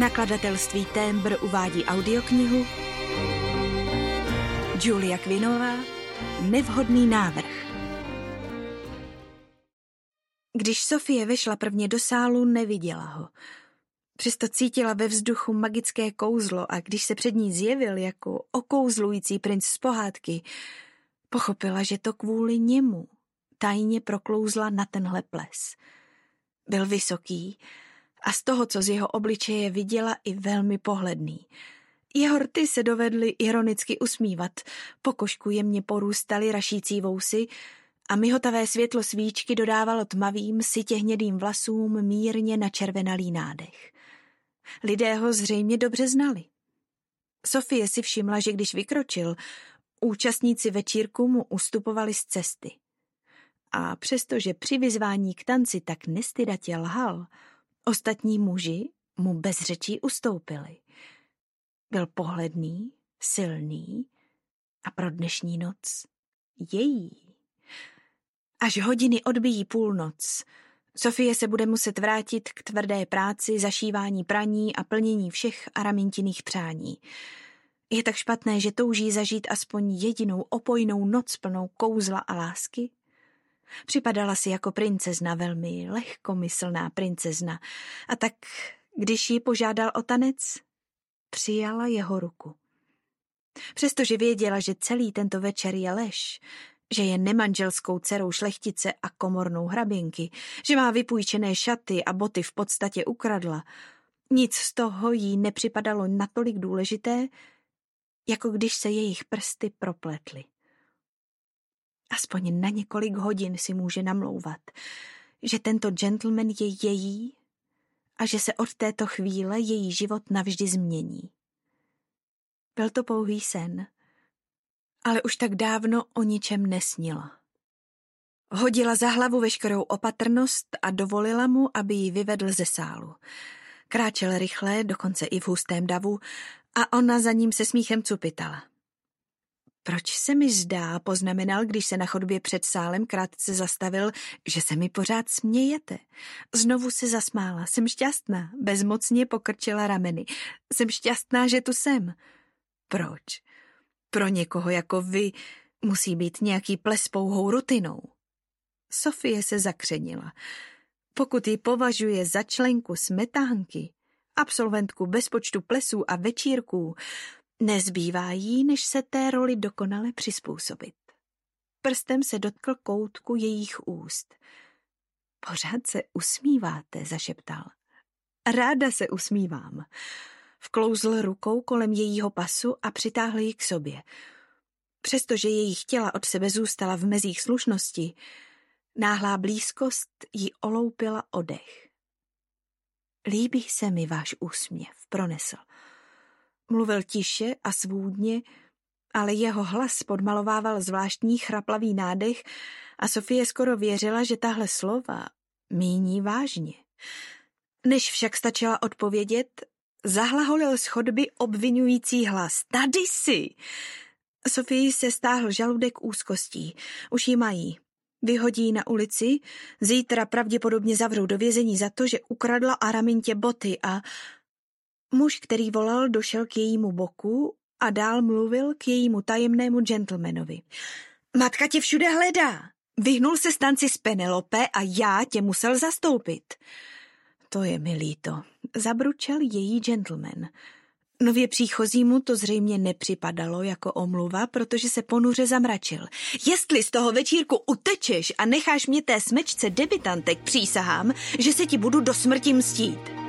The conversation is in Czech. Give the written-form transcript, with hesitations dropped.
Nakladatelství Témbr uvádí audioknihu Julia Quinnová Nevhodný návrh. Když Sofie vešla prvně do sálu, neviděla ho. Přesto cítila ve vzduchu magické kouzlo a když se před ní zjevil jako okouzlující princ z pohádky, pochopila, že to kvůli němu tajně proklouzla na tenhle ples. Byl vysoký a z toho, co z jeho obličeje viděla, i velmi pohledný. Jeho rty se dovedly ironicky usmívat, po kožku jemně porůstaly rašící vousy a mihotavé světlo svíčky dodávalo tmavým, sytě hnědým vlasům mírně načervenalý nádech. Lidé ho zřejmě dobře znali. Sofie si všimla, že když vykročil, účastníci večírku mu ustupovali z cesty. A přestože při vyzvání k tanci tak nestydatě lhal, ostatní muži mu bez řečí ustoupili. Byl pohledný, silný a pro dnešní noc její. Až hodiny odbijí půlnoc, Sofie se bude muset vrátit k tvrdé práci, zašívání praní a plnění všech Aramintiných přání. Je tak špatné, že touží zažít aspoň jedinou opojnou noc plnou kouzla a lásky? Připadala si jako princezna, velmi lehkomyslná princezna, a tak, když ji požádal o tanec, přijala jeho ruku. Přestože věděla, že celý tento večer je lež, že je nemanželskou dcerou šlechtice a komornou hraběnky, že má vypůjčené šaty a boty v podstatě ukradla, nic z toho jí nepřipadalo natolik důležité, jako když se jejich prsty propletly. Aspoň na několik hodin si může namlouvat, že tento gentleman je její a že se od této chvíle její život navždy změní. Byl to pouhý sen, ale už tak dávno o ničem nesnila. Hodila za hlavu veškerou opatrnost a dovolila mu, aby ji vyvedl ze sálu. Kráčel rychle, dokonce i v hustém davu, a ona za ním se smíchem cupitala. Proč se mi zdá, poznamenal, když se na chodbě před sálem krátce zastavil, že se mi pořád smějete. Znovu se zasmála. Jsem šťastná. Bezmocně pokrčila rameny. Jsem šťastná, že tu jsem. Proč? Pro někoho jako vy musí být nějaký ples pouhou rutinou. Sofie se zakřenila. Pokud ji považuje za členku smetánky, absolventku bezpočtu plesů a večírků, nezbývá jí, než se té roli dokonale přizpůsobit. Prstem se dotkl koutku jejich úst. Pořád se usmíváte, zašeptal. Ráda se usmívám. Vklouzl rukou kolem jejího pasu a přitáhl ji k sobě. Přestože jejich těla od sebe zůstala v mezích slušnosti, náhlá blízkost jí oloupila oddech. Líbí se mi váš úsměv, pronesl. Mluvil tiše a svůdně, ale jeho hlas podmalovával zvláštní chraplavý nádech a Sofie skoro věřila, že tahle slova míní vážně. Než však stačila odpovědět, zahlaholil z chodby obvinující hlas. Tady jsi! Sofii se stáhl žaludek úzkostí. Už ji mají. Vyhodí na ulici, zítra pravděpodobně zavřou do vězení za to, že ukradla Aramintě boty a... Muž, který volal, došel k jejímu boku a dál mluvil k jejímu tajemnému gentlemanovi. Matka tě všude hledá. Vyhnul se stanci s Penelope a já tě musel zastoupit. To je mi líto, zabručel její gentleman. Nově příchozímu to zřejmě nepřipadalo jako omluva, protože se ponuře zamračil. Jestli z toho večírku utečeš a necháš mě té smečce debitantek, přísahám, že se ti budu do smrti mstít.